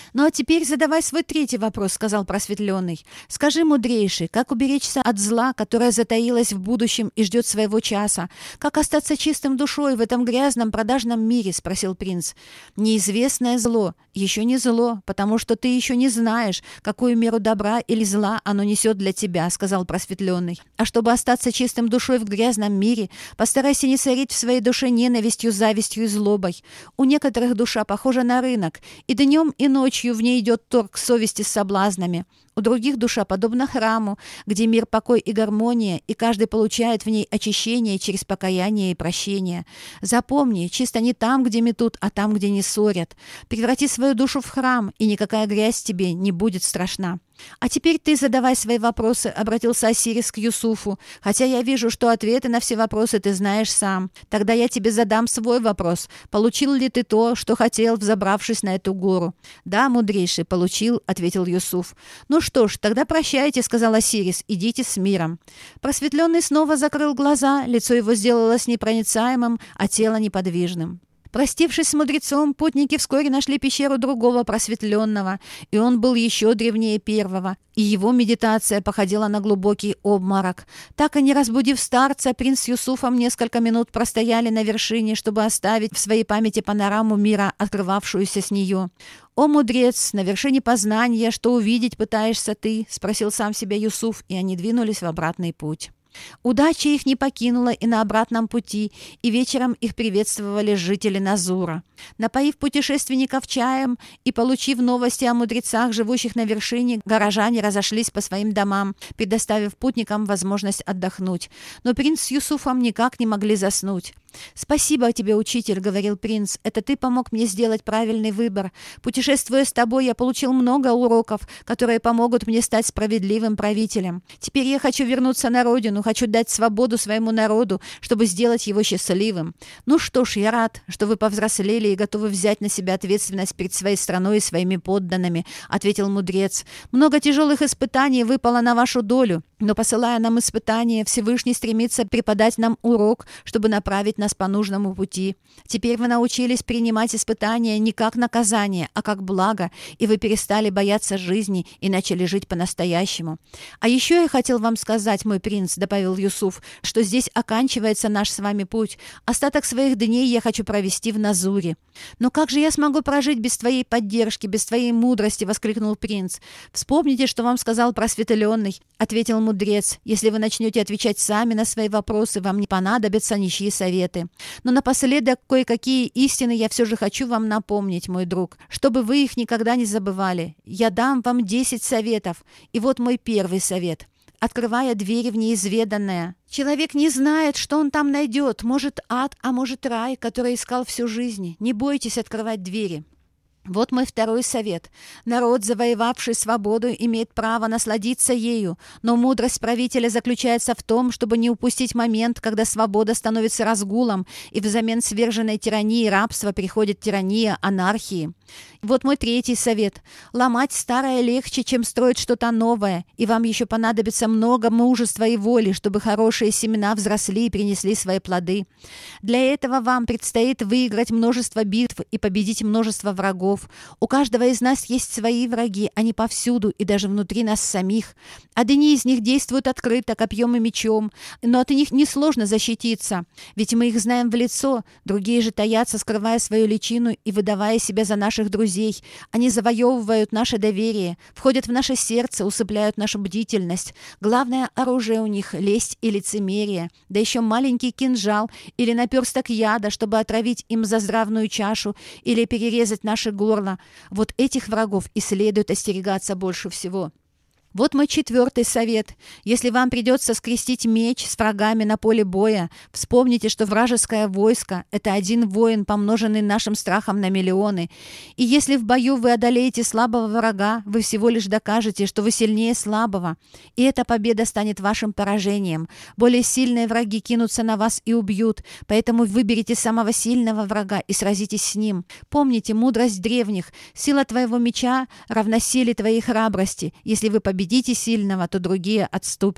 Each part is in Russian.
«Ну а теперь задавай свой третий вопрос», — сказал просветленный. «Скажи, мудрейший, как уберечься от зла, которое затаилось в будущем и ждет своего часа? Как остаться чистым душой в этом грязном продажном мире?» — спросил принц. «Неизвестное зло еще не зло, потому что ты еще не знаешь, какую меру добра или зла оно несет для тебя», — сказал просветленный. «А чтобы остаться чистым душой в грязном мире, постарайся не сорить в своей душе ненавистью, завистью и злобой. У некоторых душа похожа на рынок, и днем и ночью в ней идет торг совести с соблазнами. У других душа подобна храму, где мир, покой и гармония, и каждый получает в ней очищение через покаяние и прощение. Запомни, чисто не там, где метут, а там, где не ссорят. Преврати свою душу в храм, и никакая грязь тебе не будет страшна. «А теперь ты задавай свои вопросы», — обратился Осирис к Юсуфу, «хотя я вижу, что ответы на все вопросы ты знаешь сам. Тогда я тебе задам свой вопрос. Получил ли ты то, что хотел, взобравшись на эту гору?» «Да, мудрейший, получил», — ответил Юсуф. «Ну что ж, тогда прощайте», — сказал Осирис, — «идите с миром». Просветленный снова закрыл глаза, лицо его сделалось непроницаемым, а тело неподвижным. Простившись с мудрецом, путники вскоре нашли пещеру другого просветленного, и он был еще древнее первого, и его медитация походила на глубокий обморок. Так и не разбудив старца, принц с Юсуфом несколько минут простояли на вершине, чтобы оставить в своей памяти панораму мира, открывавшуюся с нее. «О, мудрец, на вершине познания, что увидеть пытаешься ты?» — спросил сам себя Юсуф, и они двинулись в обратный путь. Удача их не покинула и на обратном пути, и вечером их приветствовали жители Назура. Напоив путешественников чаем и получив новости о мудрецах, живущих на вершине, горожане разошлись по своим домам, предоставив путникам возможность отдохнуть. Но принц с Юсуфом никак не могли заснуть. «Спасибо тебе, учитель», — говорил принц, — «это ты помог мне сделать правильный выбор. Путешествуя с тобой, я получил много уроков, которые помогут мне стать справедливым правителем. Теперь я хочу вернуться на родину, хочу дать свободу своему народу, чтобы сделать его счастливым. Ну что ж, я рад, что вы повзрослели и готовы взять на себя ответственность перед своей страной и своими подданными», — ответил мудрец. «Много тяжелых испытаний выпало на вашу долю, но, посылая нам испытания, Всевышний стремится преподать нам урок, чтобы направить нас по нужному пути. Теперь вы научились принимать испытания не как наказание, а как благо, и вы перестали бояться жизни и начали жить по-настоящему. А еще я хотел вам сказать, мой принц», — добавил Юсуф, — «что здесь оканчивается наш с вами путь. Остаток своих дней я хочу провести в Назуре». «Но как же я смогу прожить без твоей поддержки, без твоей мудрости?» — воскликнул принц. «Вспомните, что вам сказал просветленный», — ответил мудрец. «Если вы начнете отвечать сами на свои вопросы, вам не понадобятся ничьи советы. Но напоследок кое-какие истины я все же хочу вам напомнить, мой друг, чтобы вы их никогда не забывали. Я дам вам 10 советов, и вот мой первый совет. Открывая двери в неизведанное, человек не знает, что он там найдет, может ад, а может рай, который искал всю жизнь. Не бойтесь открывать двери». Вот мой второй совет. Народ, завоевавший свободу, имеет право насладиться ею, но мудрость правителя заключается в том, чтобы не упустить момент, когда свобода становится разгулом, и взамен сверженной тирании и рабства приходит тирания анархии. Вот мой третий совет. Ломать старое легче, чем строить что-то новое, и вам еще понадобится много мужества и воли, чтобы хорошие семена взросли и принесли свои плоды. Для этого вам предстоит выиграть множество битв и победить множество врагов. У каждого из нас есть свои враги, они повсюду и даже внутри нас самих. Одни из них действуют открыто, копьем и мечом, но от них несложно защититься, ведь мы их знаем в лицо, другие же таятся, скрывая свою личину и выдавая себя за наших друзей. Они завоевывают наше доверие, входят в наше сердце, усыпляют нашу бдительность. Главное оружие у них — лесть и лицемерие, да еще маленький кинжал или наперсток яда, чтобы отравить им заздравную чашу или перерезать наше горло. Вот этих врагов и следует остерегаться больше всего. Вот мой четвертый совет. Если вам придется скрестить меч с врагами на поле боя, вспомните, что вражеское войско — это один воин, помноженный нашим страхом на миллионы. И если в бою вы одолеете слабого врага, вы всего лишь докажете, что вы сильнее слабого. И эта победа станет вашим поражением. Более сильные враги кинутся на вас и убьют, поэтому выберите самого сильного врага и сразитесь с ним. Помните мудрость древних. Сила твоего меча равна силе твоей храбрости. Если вы победите сильного, то другие отступят.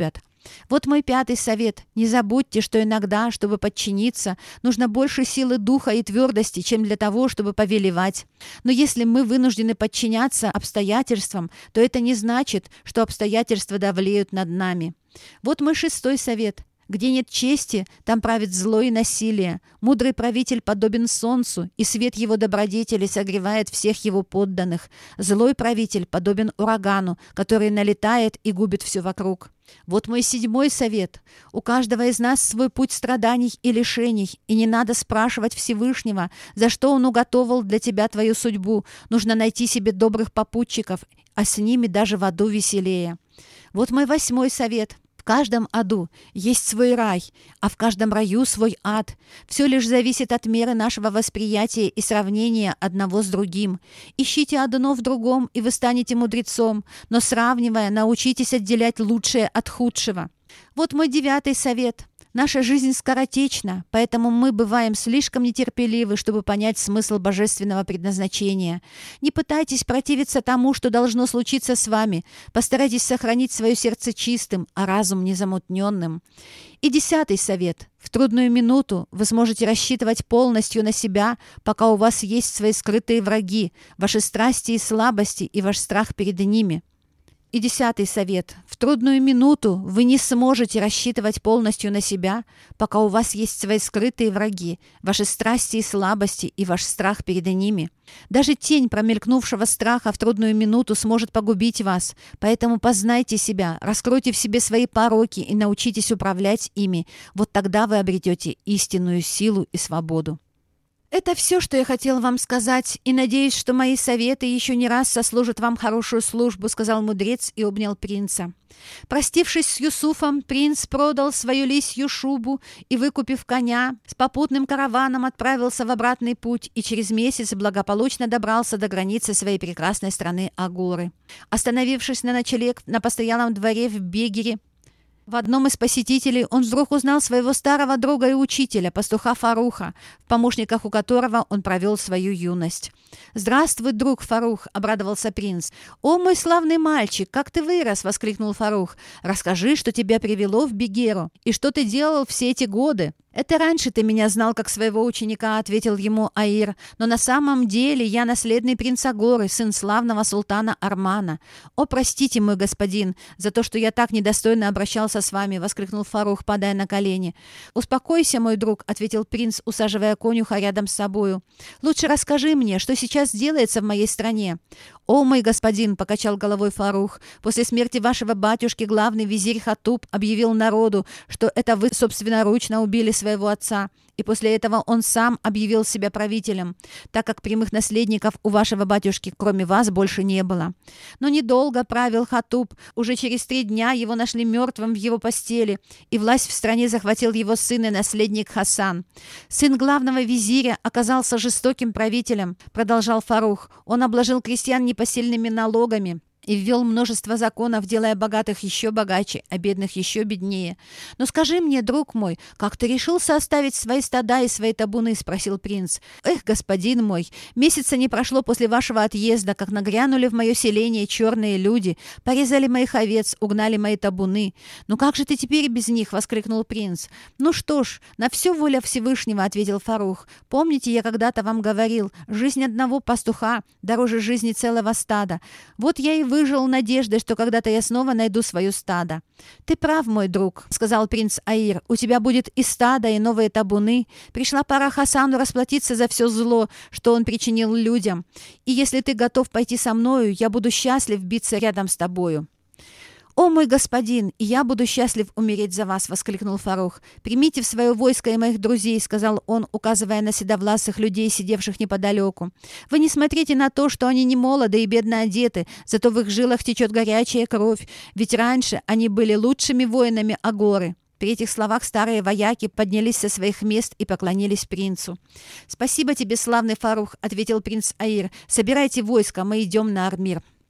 Вот мой пятый совет. Не забудьте, что иногда, чтобы подчиниться, нужно больше силы духа и твердости, чем для того, чтобы повелевать. Но если мы вынуждены подчиняться обстоятельствам, то это не значит, что обстоятельства давлеют над нами. Вот мой шестой совет. Где нет чести, там правит зло и насилие. Мудрый правитель подобен солнцу, и свет его добродетели согревает всех его подданных. Злой правитель подобен урагану, который налетает и губит все вокруг. Вот мой седьмой совет. У каждого из нас свой путь страданий и лишений, и не надо спрашивать Всевышнего, за что Он уготовал для тебя твою судьбу. Нужно найти себе добрых попутчиков, а с ними даже в аду веселее. Вот мой восьмой совет. В каждом аду есть свой рай, а в каждом раю свой ад. Все лишь зависит от меры нашего восприятия и сравнения одного с другим. Ищите одно в другом, и вы станете мудрецом, но сравнивая, научитесь отделять лучшее от худшего. Вот мой девятый совет. Наша жизнь скоротечна, поэтому мы бываем слишком нетерпеливы, чтобы понять смысл божественного предназначения. Не пытайтесь противиться тому, что должно случиться с вами. Постарайтесь сохранить свое сердце чистым, а разум незамутненным. И 10-й совет. В трудную минуту вы сможете рассчитывать полностью на себя, пока у вас есть свои скрытые враги, ваши страсти и слабости и ваш страх перед ними. И 10-й совет. В трудную минуту вы не сможете рассчитывать полностью на себя, пока у вас есть свои скрытые враги, ваши страсти и слабости и ваш страх перед ними. Даже тень промелькнувшего страха в трудную минуту сможет погубить вас, поэтому познайте себя, раскройте в себе свои пороки и научитесь управлять ими. Вот тогда вы обретете истинную силу и свободу. Это все, что я хотел вам сказать, и надеюсь, что мои советы еще не раз сослужат вам хорошую службу», — сказал мудрец и обнял принца. Простившись с Юсуфом, принц продал свою лисью шубу и, выкупив коня, с попутным караваном отправился в обратный путь и через месяц благополучно добрался до границы своей прекрасной страны Агоры. Остановившись на ночлег на постоялом дворе в Бегере, в одном из посетителей он вдруг узнал своего старого друга и учителя, пастуха Фаруха, в помощниках у которого он провел свою юность. «Здравствуй, друг Фарух!» — обрадовался принц. «О, мой славный мальчик, как ты вырос!» — воскликнул Фарух. «Расскажи, что тебя привело в Бегеру, и что ты делал все эти годы?» «Это раньше ты меня знал как своего ученика», — ответил ему Аир. «Но на самом деле я наследный принц Агоры, сын славного султана Армана». «О, простите, мой господин, за то, что я так недостойно обращался с вами», — воскликнул Фарух, падая на колени. «Успокойся, мой друг», — ответил принц, усаживая конюха рядом с собою. «Лучше расскажи мне, что сейчас делается в моей стране». «О, мой господин», — покачал головой Фарух, «после смерти вашего батюшки главный визирь Хатуб объявил народу, что это вы собственноручно убили своего отца, и после этого он сам объявил себя правителем, так как прямых наследников у вашего батюшки, кроме вас, больше не было. Но недолго правил Хатуб, уже через 3 дня его нашли мертвым в его постели, и власть в стране захватил его сын и наследник Хасан. Сын главного визиря оказался жестоким правителем», — продолжал Фарух. «Он обложил крестьян непосильными налогами и ввел множество законов, делая богатых еще богаче, а бедных еще беднее. Но скажи мне, друг мой, как ты решился оставить свои стада и свои табуны?» — спросил принц. «Эх, господин мой, месяца не прошло после вашего отъезда, как нагрянули в мое селение черные люди, порезали моих овец, угнали мои табуны. Ну как же ты теперь без них?» — воскликнул принц. «Ну что ж, на все воля Всевышнего», — ответил Фарух. «Помните, я когда-то вам говорил, жизнь одного пастуха дороже жизни целого стада. Вот я и выжил надеждой, что когда-то я снова найду свое стадо». «Ты прав, мой друг», — сказал принц Аир. «У тебя будет и стадо, и новые табуны. Пришла пора Хасану расплатиться за все зло, что он причинил людям. И если ты готов пойти со мною, я буду счастлив биться рядом с тобою». «О, мой господин, и я буду счастлив умереть за вас!» — воскликнул Фарух. «Примите в свое войско и моих друзей», — сказал он, указывая на седовласых людей, сидевших неподалеку. «Вы не смотрите на то, что они не молоды и бедно одеты, зато в их жилах течет горячая кровь, ведь раньше они были лучшими воинами Агоры». При этих словах старые вояки поднялись со своих мест и поклонились принцу. «Спасибо тебе, славный Фарух», — ответил принц Аир. «Собирайте войско, мы идем на Армир».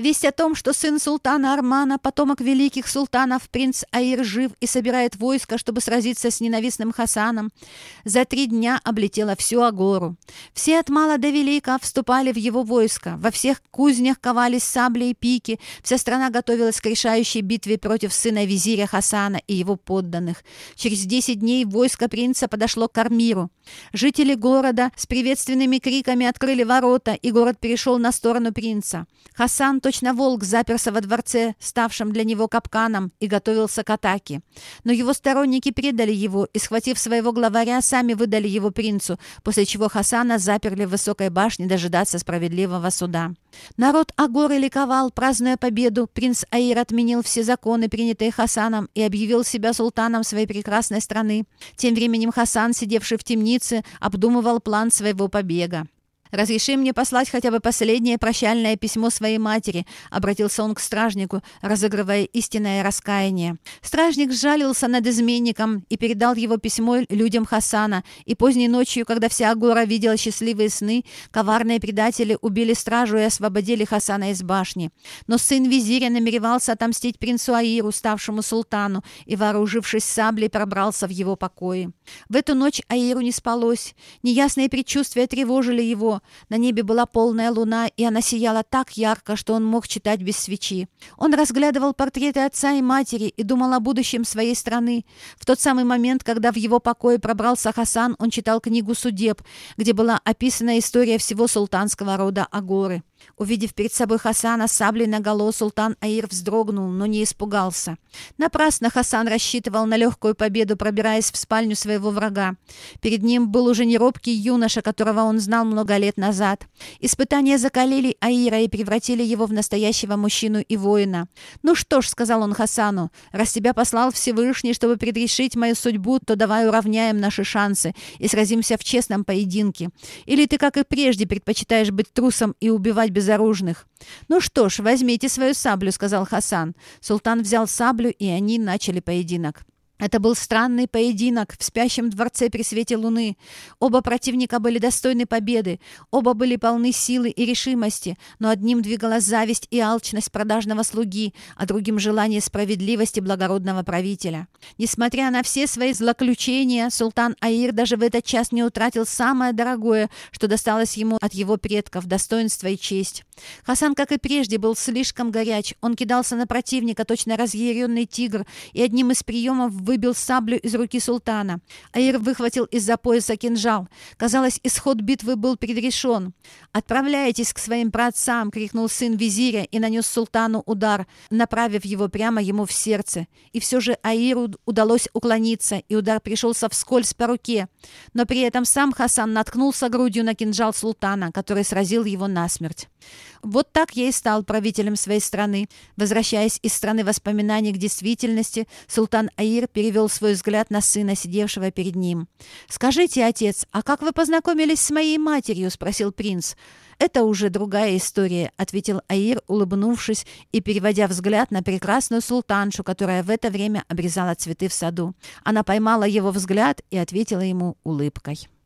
Весть о том, что сын султана Армана, потомок великих султанов, принц Аир жив и собирает войско, чтобы сразиться с ненавистным Хасаном, за 3 дня облетела всю Агору. Все от мала до велика вступали в его войско, во всех кузнях ковались сабли и пики, вся страна готовилась к решающей битве против сына визиря Хасана и его подданных. Через 10 дней войско принца подошло к Армиру. Жители города с приветственными криками открыли ворота, и город перешел на сторону принца. Хасан, точно волк, заперся во дворце, ставшем для него капканом, и готовился к атаке. Но его сторонники предали его и, схватив своего главаря, сами выдали его принцу, после чего Хасана заперли в высокой башне дожидаться справедливого суда. Народ Агоры ликовал, празднуя победу. Принц Аир отменил все законы, принятые Хасаном, и объявил себя султаном своей прекрасной страны. Тем временем Хасан, сидевший в темнице, обдумывал план своего побега. «Разреши мне послать хотя бы последнее прощальное письмо своей матери», — обратился он к стражнику, разыгрывая истинное раскаяние. Стражник сжалился над изменником и передал его письмо людям Хасана, и поздней ночью, когда вся Агора видела счастливые сны, коварные предатели убили стражу и освободили Хасана из башни. Но сын визиря намеревался отомстить принцу Аиру, ставшему султану, и, вооружившись саблей, пробрался в его покои. В эту ночь Аиру не спалось. Неясные предчувствия тревожили его. На небе была полная луна, и она сияла так ярко, что он мог читать без свечи. Он разглядывал портреты отца и матери и думал о будущем своей страны. В тот самый момент, когда в его покое пробрался Хасан, он читал книгу «Судеб», где была описана история всего султанского рода Агоры. Увидев перед собой Хасана с саблей наголо, султан Аир вздрогнул, но не испугался. Напрасно Хасан рассчитывал на легкую победу, пробираясь в спальню своего врага. Перед ним был уже не робкий юноша, которого он знал много лет назад. Испытания закалили Аира и превратили его в настоящего мужчину и воина. «Ну что ж», — сказал он Хасану, — «раз тебя послал Всевышний, чтобы предрешить мою судьбу, то давай уравняем наши шансы и сразимся в честном поединке. Или ты, как и прежде, предпочитаешь быть трусом и убивать безоружных?» «Ну что ж, возьмите свою саблю», — сказал Хасан. Султан взял саблю, и они начали поединок. Это был странный поединок в спящем дворце при свете луны. Оба противника были достойны победы, оба были полны силы и решимости, но одним двигала зависть и алчность продажного слуги, а другим желание справедливости благородного правителя. Несмотря на все свои злоключения, султан Аир даже в этот час не утратил самое дорогое, что досталось ему от его предков — достоинство и честь. Хасан, как и прежде, был слишком горяч. Он кидался на противника, точно разъяренный тигр, и одним из приемов выбил саблю из руки султана. Аир выхватил из-за пояса кинжал. Казалось, исход битвы был предрешен. «Отправляйтесь к своим праотцам!» — крикнул сын визиря и нанес султану удар, направив его прямо ему в сердце. И все же Аиру удалось уклониться, и удар пришелся вскользь по руке. Но при этом сам Хасан наткнулся грудью на кинжал султана, который сразил его насмерть. Вот так я и стал правителем своей страны. Возвращаясь из страны воспоминаний к действительности, султан Аир перевел свой взгляд на сына, сидевшего перед ним. «Скажите, отец, а как вы познакомились с моей матерью?» — спросил принц. «Это уже другая история», — ответил Аир, улыбнувшись и переводя взгляд на прекрасную султаншу, которая в это время обрезала цветы в саду. Она поймала его взгляд и ответила ему улыбкой.